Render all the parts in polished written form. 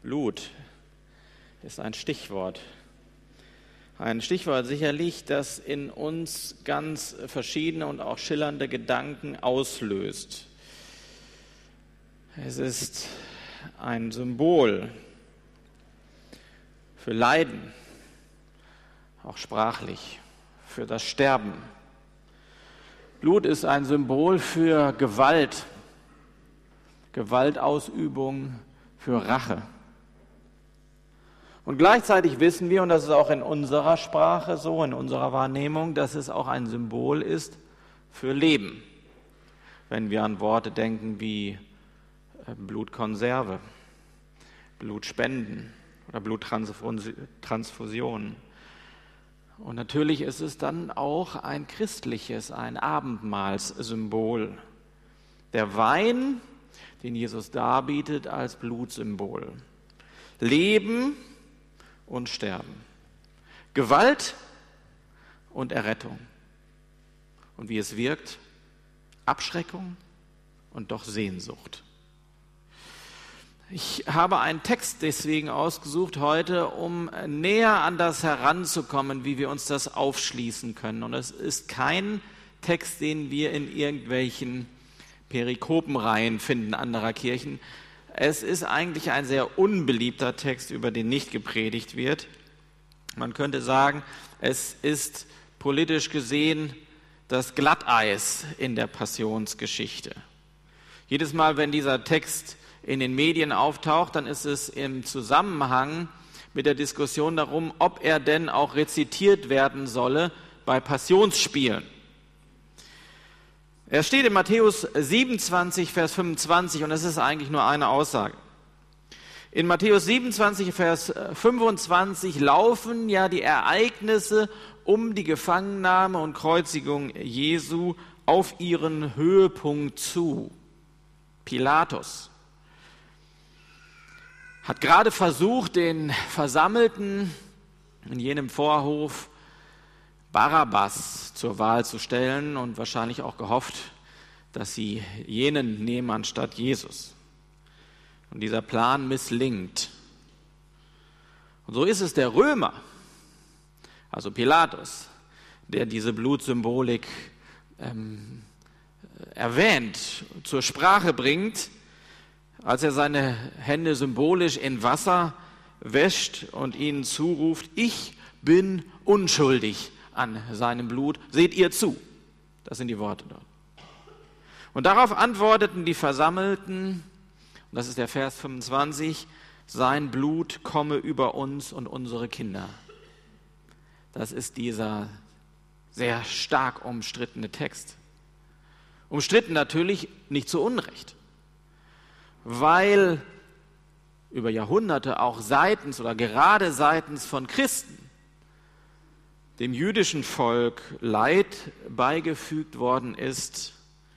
Blut ist ein Stichwort. Ein Stichwort sicherlich, das in uns ganz verschiedene und auch schillernde Gedanken auslöst. Es ist ein Symbol für Leiden, auch sprachlich, für das Sterben. Blut ist ein Symbol für Gewalt, Gewaltausübung, für Rache. Und gleichzeitig wissen wir, und das ist auch in unserer Sprache so, in unserer Wahrnehmung, dass es auch ein Symbol ist für Leben. Wenn wir an Worte denken wie Blutkonserve, Blutspenden oder Bluttransfusion. Und natürlich ist es dann auch ein christliches, ein Abendmahlssymbol. Der Wein, den Jesus darbietet, als Blutsymbol. Leben und Sterben. Gewalt und Errettung. Und wie es wirkt, Abschreckung und doch Sehnsucht. Ich habe einen Text deswegen ausgesucht heute, um näher an das heranzukommen, wie wir uns das aufschließen können. Und es ist kein Text, den wir in irgendwelchen Perikopenreihen finden anderer Kirchen. Es ist eigentlich ein sehr unbeliebter Text, über den nicht gepredigt wird. Man könnte sagen, es ist politisch gesehen das Glatteis in der Passionsgeschichte. Jedes Mal, wenn dieser Text in den Medien auftaucht, dann ist es im Zusammenhang mit der Diskussion darum, ob er denn auch rezitiert werden solle bei Passionsspielen. Er steht in Matthäus 27, Vers 25 und es ist eigentlich nur eine Aussage. In Matthäus 27, Vers 25 laufen ja die Ereignisse um die Gefangennahme und Kreuzigung Jesu auf ihren Höhepunkt zu. Pilatus hat gerade versucht, den Versammelten in jenem Vorhof Barabbas zur Wahl zu stellen und wahrscheinlich auch gehofft, dass sie jenen nehmen anstatt Jesus. Und dieser Plan misslingt. Und so ist es der Römer, also Pilatus, der diese Blutsymbolik erwähnt, zur Sprache bringt, als er seine Hände symbolisch in Wasser wäscht und ihnen zuruft, ich bin unschuldig an seinem Blut, seht ihr zu. Das sind die Worte dort. Und darauf antworteten die Versammelten, und das ist der Vers 25, sein Blut komme über uns und unsere Kinder. Das ist dieser sehr stark umstrittene Text. Umstritten natürlich nicht zu Unrecht, weil über Jahrhunderte auch seitens oder gerade seitens von Christen dem jüdischen Volk Leid beigefügt worden ist,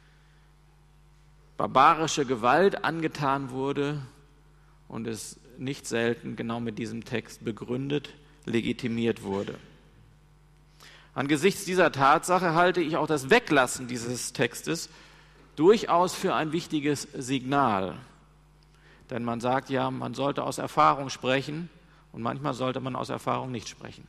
barbarische Gewalt angetan wurde und es nicht selten genau mit diesem Text begründet, legitimiert wurde. Angesichts dieser Tatsache halte ich auch das Weglassen dieses Textes durchaus für ein wichtiges Signal. Denn man sagt ja, man sollte aus Erfahrung sprechen und manchmal sollte man aus Erfahrung nicht sprechen.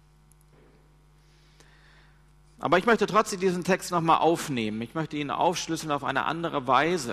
Aber ich möchte trotzdem diesen Text nochmal aufnehmen. Ich möchte ihn aufschlüsseln auf eine andere Weise.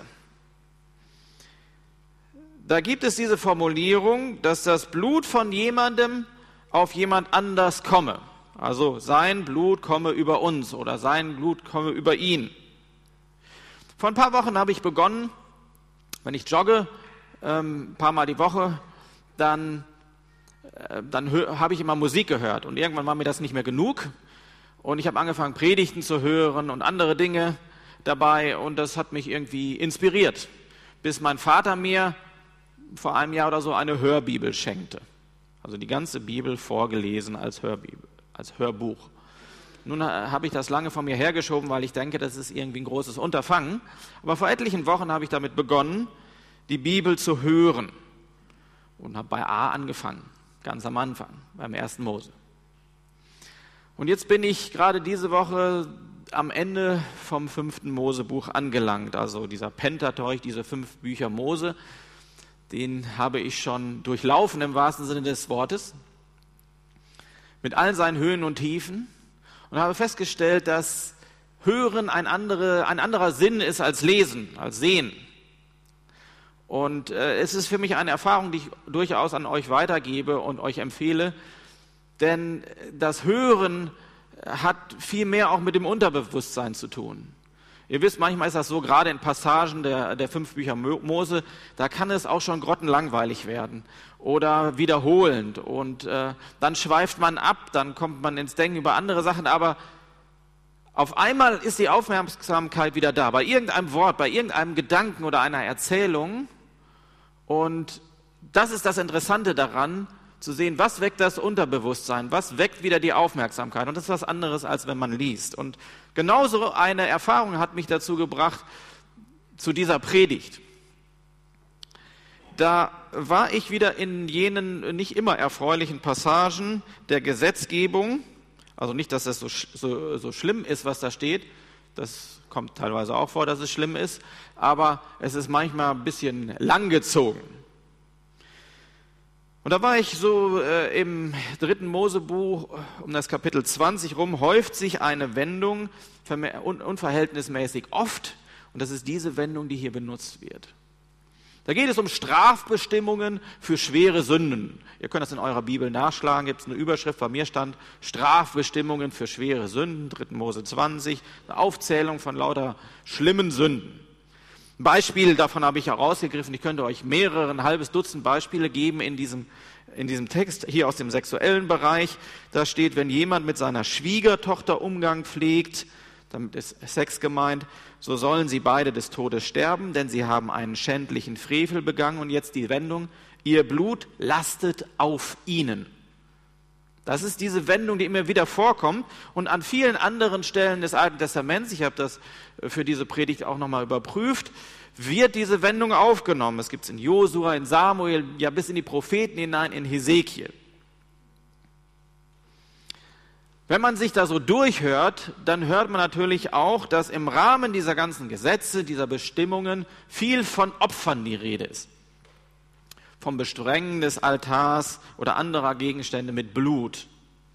Da gibt es diese Formulierung, dass das Blut von jemandem auf jemand anders komme. Also sein Blut komme über uns oder sein Blut komme über ihn. Vor ein paar Wochen habe ich begonnen, wenn ich jogge, ein paar Mal die Woche, dann habe ich immer Musik gehört. Und irgendwann war mir das nicht mehr genug. Und ich habe angefangen, Predigten zu hören und andere Dinge dabei. Und das hat mich irgendwie inspiriert, bis mein Vater mir vor einem Jahr oder so eine Hörbibel schenkte. Also die ganze Bibel vorgelesen als Hörbibel, als Hörbuch. Nun habe ich das lange von mir hergeschoben, weil ich denke, das ist irgendwie ein großes Unterfangen. Aber vor etlichen Wochen habe ich damit begonnen, die Bibel zu hören. Und habe bei A angefangen, ganz am Anfang, beim 1. Mose. Und jetzt bin ich gerade diese Woche am Ende vom 5. Mosebuch angelangt, also dieser Pentateuch, diese 5 Bücher Mose. den habe ich schon durchlaufen im wahrsten Sinne des Wortes, mit allen seinen Höhen und Tiefen, und habe festgestellt, dass Hören ein anderer Sinn ist als Lesen, als Sehen. Und es ist für mich eine Erfahrung, die ich durchaus an euch weitergebe und euch empfehle, denn das Hören hat viel mehr auch mit dem Unterbewusstsein zu tun. Ihr wisst, manchmal ist das so, gerade in Passagen der 5 Bücher Mose, da kann es auch schon grottenlangweilig werden oder wiederholend. Und dann schweift man ab, dann kommt man ins Denken über andere Sachen, aber auf einmal ist die Aufmerksamkeit wieder da, bei irgendeinem Wort, bei irgendeinem Gedanken oder einer Erzählung. Und das ist das Interessante daran, zu sehen, was weckt das Unterbewusstsein, was weckt wieder die Aufmerksamkeit. Und das ist was anderes, als wenn man liest. Und genauso eine Erfahrung hat mich dazu gebracht, zu dieser Predigt. Da war ich wieder in jenen nicht immer erfreulichen Passagen der Gesetzgebung. Also nicht, dass das so schlimm ist, was da steht. Das kommt teilweise auch vor, dass es schlimm ist. Aber es ist manchmal ein bisschen langgezogen. Und da war ich so im 3. Mosebuch um das Kapitel 20 rum, häuft sich eine Wendung unverhältnismäßig oft. Und das ist diese Wendung, die hier benutzt wird. Da geht es um Strafbestimmungen für schwere Sünden. Ihr könnt das in eurer Bibel nachschlagen, gibt es eine Überschrift, bei mir stand Strafbestimmungen für schwere Sünden, 3. Mose 20, eine Aufzählung von lauter schlimmen Sünden. Ein Beispiel davon habe ich herausgegriffen, ich könnte euch ein halbes Dutzend Beispiele geben in diesem Text, hier aus dem sexuellen Bereich. Da steht, wenn jemand mit seiner Schwiegertochter Umgang pflegt, damit ist Sex gemeint, so sollen sie beide des Todes sterben, denn sie haben einen schändlichen Frevel begangen. Und jetzt die Wendung, ihr Blut lastet auf ihnen. Das ist diese Wendung, die immer wieder vorkommt. Und an vielen anderen Stellen des Alten Testaments, ich habe das für diese Predigt auch nochmal überprüft, wird diese Wendung aufgenommen. Es gibt es in Josua, in Samuel, ja bis in die Propheten hinein, in Hesekiel. Wenn man sich da so durchhört, dann hört man natürlich auch, dass im Rahmen dieser ganzen Gesetze, dieser Bestimmungen viel von Opfern die Rede ist. Vom Besprengen des Altars oder anderer Gegenstände mit Blut.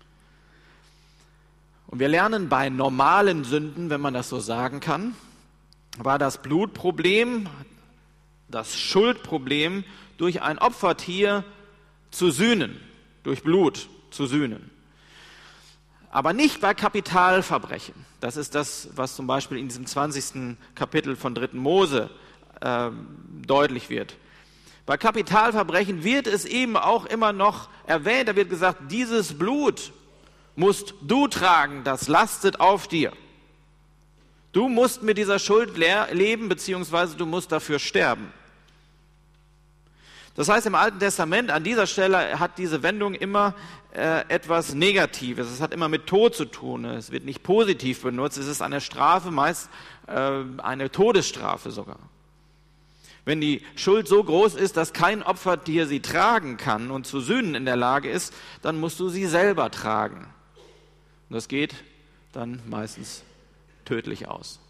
Und wir lernen, bei normalen Sünden, wenn man das so sagen kann, war das Blutproblem, das Schuldproblem, durch ein Opfertier zu sühnen, durch Blut zu sühnen. Aber nicht bei Kapitalverbrechen. Das ist das, was zum Beispiel in diesem 20. Kapitel von 3. Mose deutlich wird. Bei Kapitalverbrechen wird es eben auch immer noch erwähnt, da wird gesagt, dieses Blut musst du tragen, das lastet auf dir. Du musst mit dieser Schuld leben, beziehungsweise du musst dafür sterben. Das heißt, im Alten Testament, an dieser Stelle hat diese Wendung immer etwas Negatives. Es hat immer mit Tod zu tun. Es wird nicht positiv benutzt. Es ist eine Strafe, meist eine Todesstrafe sogar. Wenn die Schuld so groß ist, dass kein Opfertier sie tragen kann und zu sühnen in der Lage ist, dann musst du sie selber tragen. Und das geht dann meistens tödlich aus.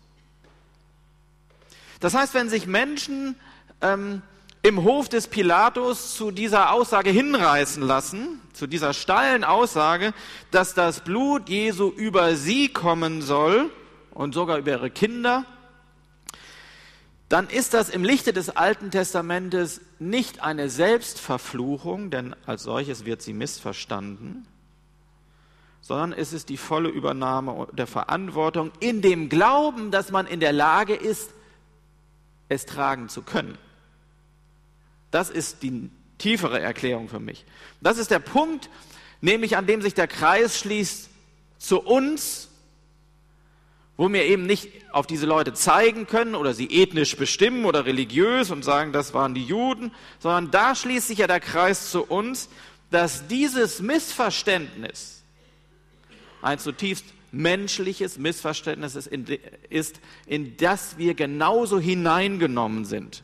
Das heißt, wenn sich Menschen im Hof des Pilatus zu dieser Aussage hinreißen lassen, zu dieser steilen Aussage, dass das Blut Jesu über sie kommen soll und sogar über ihre Kinder, dann ist das im Lichte des Alten Testamentes nicht eine Selbstverfluchung, denn als solches wird sie missverstanden, sondern es ist die volle Übernahme der Verantwortung in dem Glauben, dass man in der Lage ist, es tragen zu können. Das ist die tiefere Erklärung für mich. Das ist der Punkt, nämlich an dem sich der Kreis schließt zu uns, wo wir eben nicht auf diese Leute zeigen können oder sie ethnisch bestimmen oder religiös und sagen, das waren die Juden, sondern da schließt sich ja der Kreis zu uns, dass dieses Missverständnis ein zutiefst menschliches Missverständnis ist, in das wir genauso hineingenommen sind.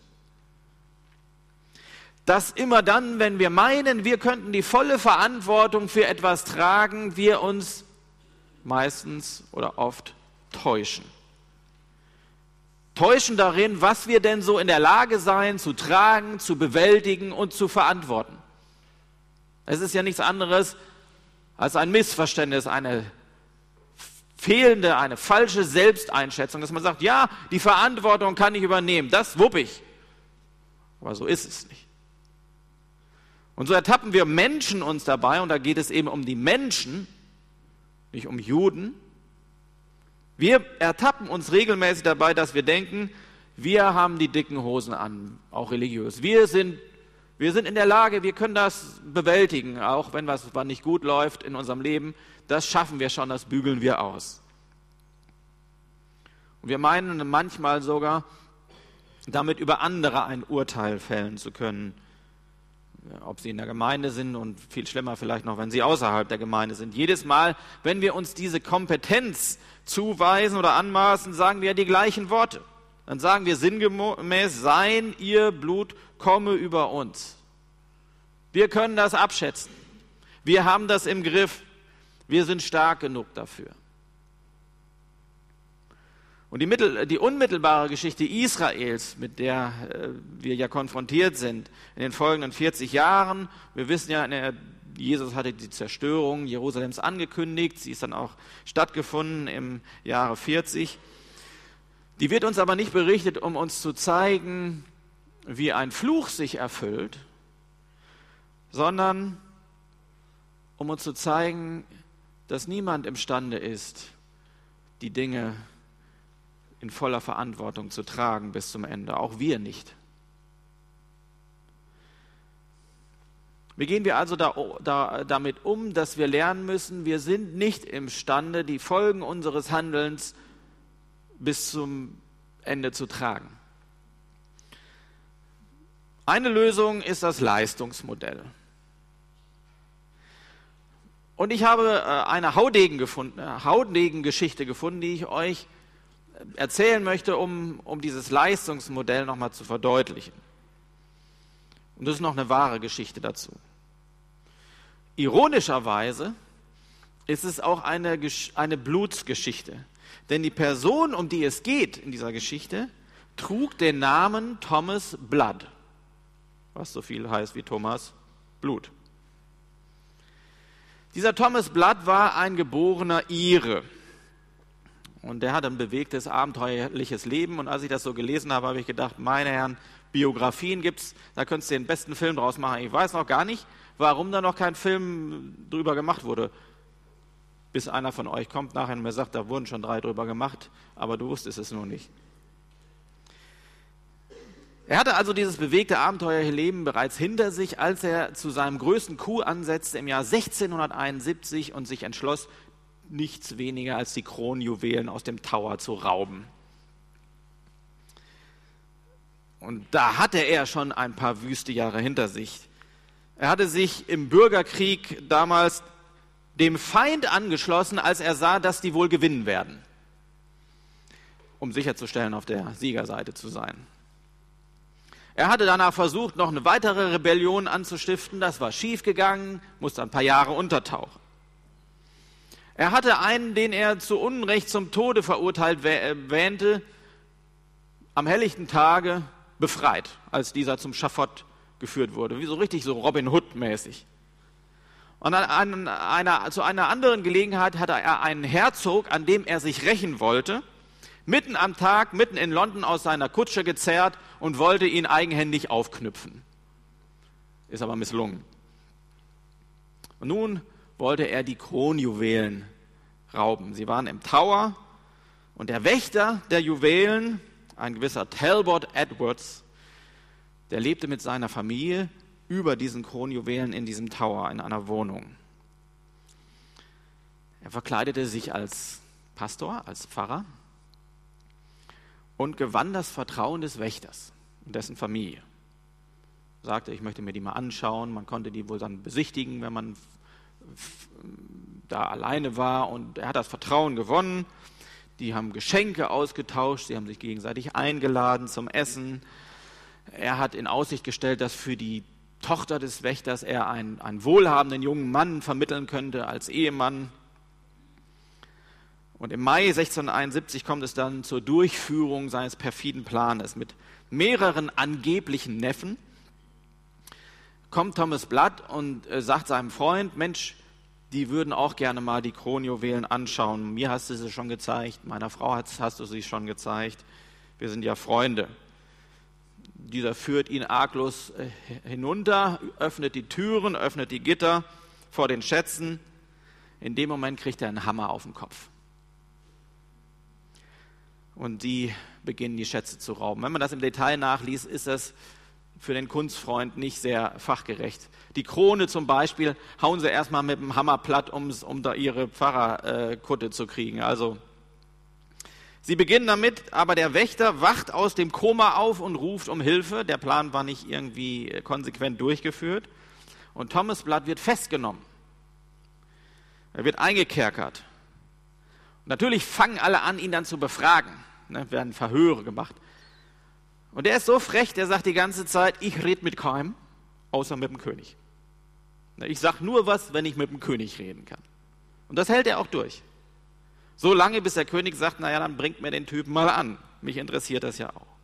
Dass immer dann, wenn wir meinen, wir könnten die volle Verantwortung für etwas tragen, wir uns meistens oder oft täuschen. täuschen darin, was wir denn so in der Lage seien, zu tragen, zu bewältigen und zu verantworten. Es ist ja nichts anderes als ein Missverständnis, eine fehlende, eine falsche Selbsteinschätzung, dass man sagt, ja, die Verantwortung kann ich übernehmen, das wupp ich. Aber so ist es nicht. Und so ertappen wir Menschen uns dabei, und da geht es eben um die Menschen, nicht um Juden. Wir ertappen uns regelmäßig dabei, dass wir denken, wir haben die dicken Hosen an, auch religiös. Wir sind in der Lage, wir können das bewältigen, auch wenn was nicht gut läuft in unserem Leben. Das schaffen wir schon, das bügeln wir aus. Und wir meinen manchmal sogar, damit über andere ein Urteil fällen zu können. Ob sie in der Gemeinde sind und viel schlimmer vielleicht noch, wenn sie außerhalb der Gemeinde sind. Jedes Mal, wenn wir uns diese Kompetenz zuweisen oder anmaßen, sagen wir die gleichen Worte. Dann sagen wir sinngemäß, sein ihr Blut komme über uns. Wir können das abschätzen. Wir haben das im Griff. Wir sind stark genug dafür. Und die unmittelbare Geschichte Israels, mit der wir ja konfrontiert sind in den folgenden 40 Jahren, wir wissen ja, Jesus hatte die Zerstörung Jerusalems angekündigt, sie ist dann auch stattgefunden im Jahre 40. Die wird uns aber nicht berichtet, um uns zu zeigen, wie ein Fluch sich erfüllt, sondern um uns zu zeigen, dass niemand imstande ist, die Dinge in voller Verantwortung zu tragen bis zum Ende, auch wir nicht. Wie gehen wir also damit um, dass wir lernen müssen, wir sind nicht imstande, die Folgen unseres Handelns bis zum Ende zu tragen? Eine Lösung ist das Leistungsmodell. Und ich habe eine Haudegen-Geschichte gefunden, die ich euch erzählen möchte, um dieses Leistungsmodell nochmal zu verdeutlichen. Und das ist noch eine wahre Geschichte dazu. Ironischerweise ist es auch eine Blutsgeschichte. Denn die Person, um die es geht in dieser Geschichte, trug den Namen Thomas Blood, was so viel heißt wie Thomas Blut. Dieser Thomas Blood war ein geborener Ire. Und der hat ein bewegtes, abenteuerliches Leben. Und als ich das so gelesen habe, habe ich gedacht, meine Herren, Biografien gibt's, da könntest du den besten Film draus machen. Ich weiß noch gar nicht, warum da noch kein Film drüber gemacht wurde. Bis einer von euch kommt nachher und mir sagt, da wurden schon 3 drüber gemacht, aber du wusstest es nur nicht. Er hatte also dieses bewegte, abenteuerliche Leben bereits hinter sich, als er zu seinem größten Coup ansetzte im Jahr 1671 und sich entschloss, nichts weniger als die Kronjuwelen aus dem Tower zu rauben. Und da hatte er schon ein paar wüste Jahre hinter sich. Er hatte sich im Bürgerkrieg damals dem Feind angeschlossen, als er sah, dass die wohl gewinnen werden, um sicherzustellen, auf der Siegerseite zu sein. Er hatte danach versucht, noch eine weitere Rebellion anzustiften. Das war schiefgegangen, musste ein paar Jahre untertauchen. Er hatte einen, den er zu Unrecht zum Tode verurteilt wähnte, am helllichten Tage befreit, als dieser zum Schafott geführt wurde, wie so richtig so Robin Hood-mäßig. Und zu einer anderen Gelegenheit hatte er einen Herzog, an dem er sich rächen wollte, mitten am Tag, mitten in London aus seiner Kutsche gezerrt und wollte ihn eigenhändig aufknüpfen. Ist aber misslungen. Und nun wollte er die Kronjuwelen rauben. Sie waren im Tower und der Wächter der Juwelen, ein gewisser Talbot Edwards, der lebte mit seiner Familie über diesen Kronjuwelen in diesem Tower, in einer Wohnung. Er verkleidete sich als Pastor, als Pfarrer und gewann das Vertrauen des Wächters und dessen Familie. Er sagte, ich möchte mir die mal anschauen. Man konnte die wohl dann besichtigen, wenn man da alleine war, und er hat das Vertrauen gewonnen. Die haben Geschenke ausgetauscht, sie haben sich gegenseitig eingeladen zum Essen. Er hat in Aussicht gestellt, dass für die Tochter des Wächters er einen wohlhabenden jungen Mann vermitteln könnte als Ehemann. Und im Mai 1671 kommt es dann zur Durchführung seines perfiden Planes. Mit mehreren angeblichen Neffen kommt Thomas Blood und sagt seinem Freund, Mensch, die würden auch gerne mal die Kronjuwelen anschauen. Mir hast du sie schon gezeigt, meiner Frau hast du sie schon gezeigt. Wir sind ja Freunde. Dieser führt ihn arglos hinunter, öffnet die Türen, öffnet die Gitter vor den Schätzen. In dem Moment kriegt er einen Hammer auf den Kopf. Und die beginnen, die Schätze zu rauben. Wenn man das im Detail nachliest, ist das für den Kunstfreund nicht sehr fachgerecht. Die Krone zum Beispiel hauen sie erstmal mit dem Hammer platt, um da ihre Pfarrerkutte zu kriegen. Also sie beginnen damit, aber der Wächter wacht aus dem Koma auf und ruft um Hilfe. Der Plan war nicht irgendwie konsequent durchgeführt. Und Thomas Blood wird festgenommen. Er wird eingekerkert. Und natürlich fangen alle an, ihn dann zu befragen. Werden Verhöre gemacht. Und er ist so frech, der sagt die ganze Zeit, ich rede mit keinem, außer mit dem König. Ich sage nur was, wenn ich mit dem König reden kann. Und das hält er auch durch. So lange, bis der König sagt, naja, dann bringt mir den Typen mal an. Mich interessiert das ja auch.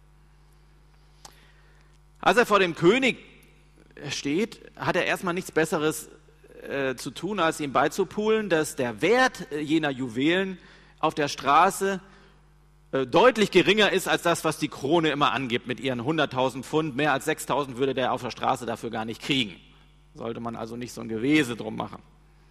Als er vor dem König steht, hat er erstmal nichts Besseres zu tun, als ihm beizupulen, dass der Wert jener Juwelen auf der Straße deutlich geringer ist als das, was die Krone immer angibt mit ihren 100.000 Pfund. Mehr als 6.000 würde der auf der Straße dafür gar nicht kriegen. Sollte man also nicht so ein Gewese drum machen.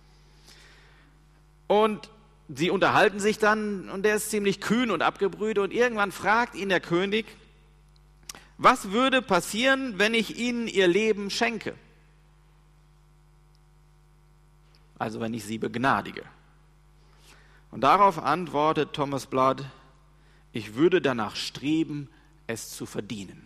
Und sie unterhalten sich dann und der ist ziemlich kühn und abgebrüht und irgendwann fragt ihn der König, was würde passieren, wenn ich ihnen ihr Leben schenke? Also wenn ich sie begnadige. Und darauf antwortet Thomas Blood, ich würde danach streben, es zu verdienen.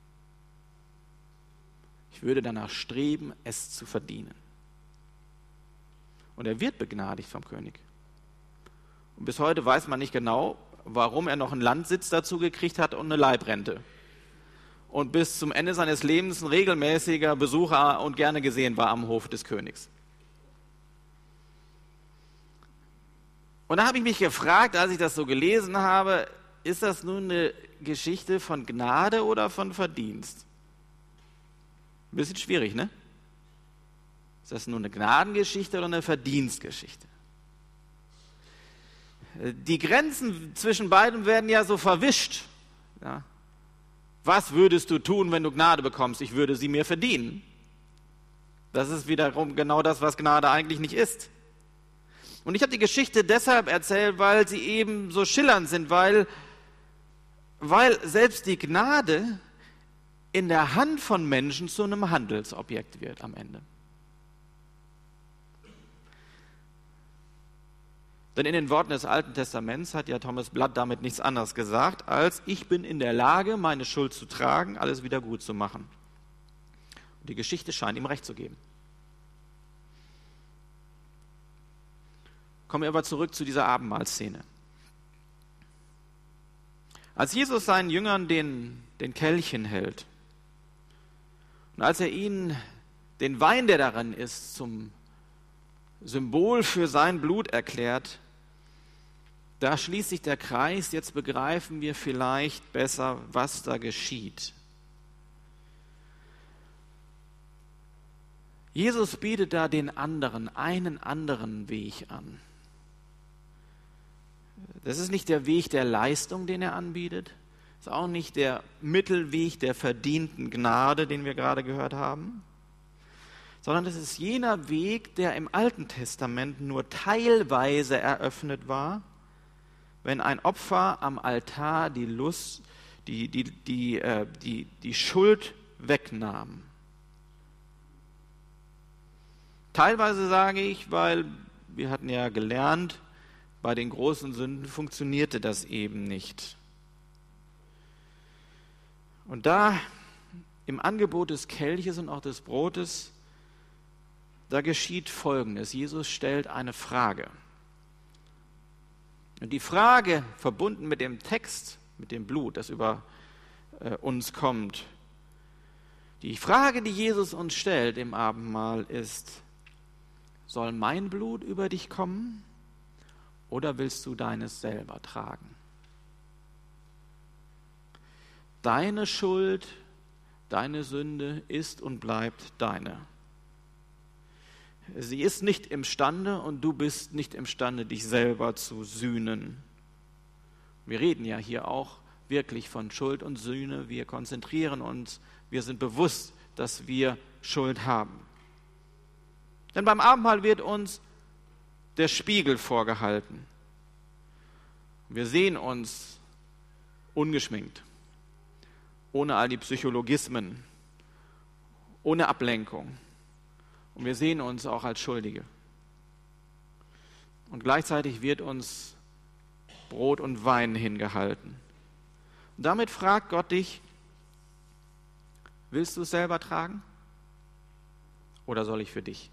Ich würde danach streben, es zu verdienen. Und er wird begnadigt vom König. Und bis heute weiß man nicht genau, warum er noch einen Landsitz dazu gekriegt hat und eine Leibrente. Und bis zum Ende seines Lebens ein regelmäßiger Besucher und gerne gesehen war am Hof des Königs. Und da habe ich mich gefragt, als ich das so gelesen habe, ist das nun eine Geschichte von Gnade oder von Verdienst? Ein bisschen schwierig, ne? Ist das nun eine Gnadengeschichte oder eine Verdienstgeschichte? Die Grenzen zwischen beiden werden ja so verwischt. Ja? Was würdest du tun, wenn du Gnade bekommst? Ich würde sie mir verdienen. Das ist wiederum genau das, was Gnade eigentlich nicht ist. Und ich habe die Geschichte deshalb erzählt, weil sie eben so schillernd sind, weil selbst die Gnade in der Hand von Menschen zu einem Handelsobjekt wird am Ende. Denn in den Worten des Alten Testaments hat ja Thomas Blood damit nichts anderes gesagt, als ich bin in der Lage, meine Schuld zu tragen, alles wieder gut zu machen. Und die Geschichte scheint ihm recht zu geben. Kommen wir aber zurück zu dieser Abendmahlszene. Als Jesus seinen Jüngern den Kelch hinhält und als er ihnen den Wein, der darin ist, zum Symbol für sein Blut erklärt, da schließt sich der Kreis, jetzt begreifen wir vielleicht besser, was da geschieht. Jesus bietet da den anderen, einen anderen Weg an. Das ist nicht der Weg der Leistung, den er anbietet. Das ist auch nicht der Mittelweg der verdienten Gnade, den wir gerade gehört haben. Sondern es ist jener Weg, der im Alten Testament nur teilweise eröffnet war, wenn ein Opfer am Altar die Schuld wegnahm. Teilweise sage ich, weil wir hatten ja gelernt, bei den großen Sünden funktionierte das eben nicht. Und da im Angebot des Kelches und auch des Brotes, da geschieht Folgendes. Jesus stellt eine Frage. Und die Frage, verbunden mit dem Text, mit dem Blut, das über uns kommt, die Frage, die Jesus uns stellt im Abendmahl ist, soll mein Blut über dich kommen oder willst du deines selber tragen? Deine Schuld, deine Sünde ist und bleibt deine. Sie ist nicht imstande und du bist nicht imstande, dich selber zu sühnen. Wir reden ja hier auch wirklich von Schuld und Sühne. Wir konzentrieren uns, wir sind bewusst, dass wir Schuld haben. Denn beim Abendmahl wird uns der Spiegel vorgehalten. Wir sehen uns ungeschminkt, ohne all die Psychologismen, ohne Ablenkung. Und wir sehen uns auch als Schuldige. Und gleichzeitig wird uns Brot und Wein hingehalten. Und damit fragt Gott dich, willst du es selber tragen? Oder soll ich für dich?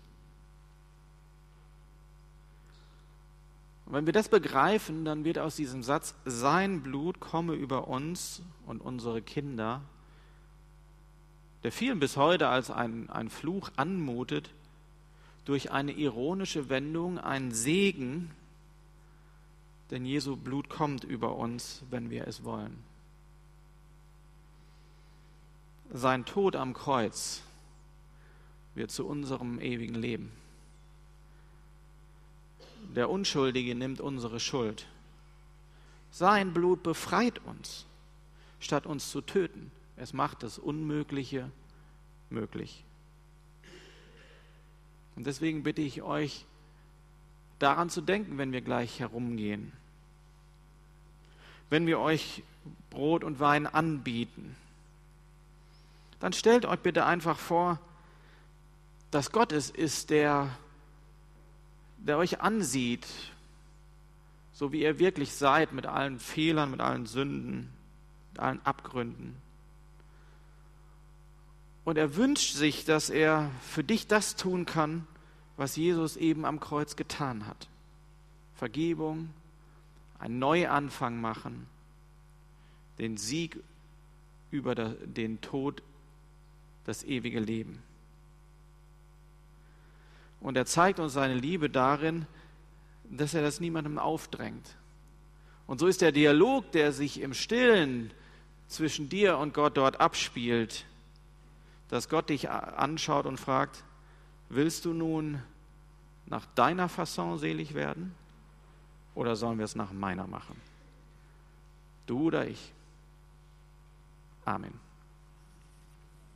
Und wenn wir das begreifen, dann wird aus diesem Satz, sein Blut komme über uns und unsere Kinder, der vielen bis heute als ein Fluch anmutet, durch eine ironische Wendung ein Segen, denn Jesu Blut kommt über uns, wenn wir es wollen. Sein Tod am Kreuz wird zu unserem ewigen Leben. Der Unschuldige nimmt unsere Schuld. Sein Blut befreit uns, statt uns zu töten. Es macht das Unmögliche möglich. Und deswegen bitte ich euch, daran zu denken, wenn wir gleich herumgehen. Wenn wir euch Brot und Wein anbieten, dann stellt euch bitte einfach vor, dass Gott es ist, der euch ansieht, so wie ihr wirklich seid, mit allen Fehlern, mit allen Sünden, mit allen Abgründen. Und er wünscht sich, dass er für dich das tun kann, was Jesus eben am Kreuz getan hat. Vergebung, einen Neuanfang machen, den Sieg über den Tod, das ewige Leben. Und er zeigt uns seine Liebe darin, dass er das niemandem aufdrängt. Und so ist der Dialog, der sich im Stillen zwischen dir und Gott dort abspielt, dass Gott dich anschaut und fragt, willst du nun nach deiner Fasson selig werden oder sollen wir es nach meiner machen? Du oder ich? Amen.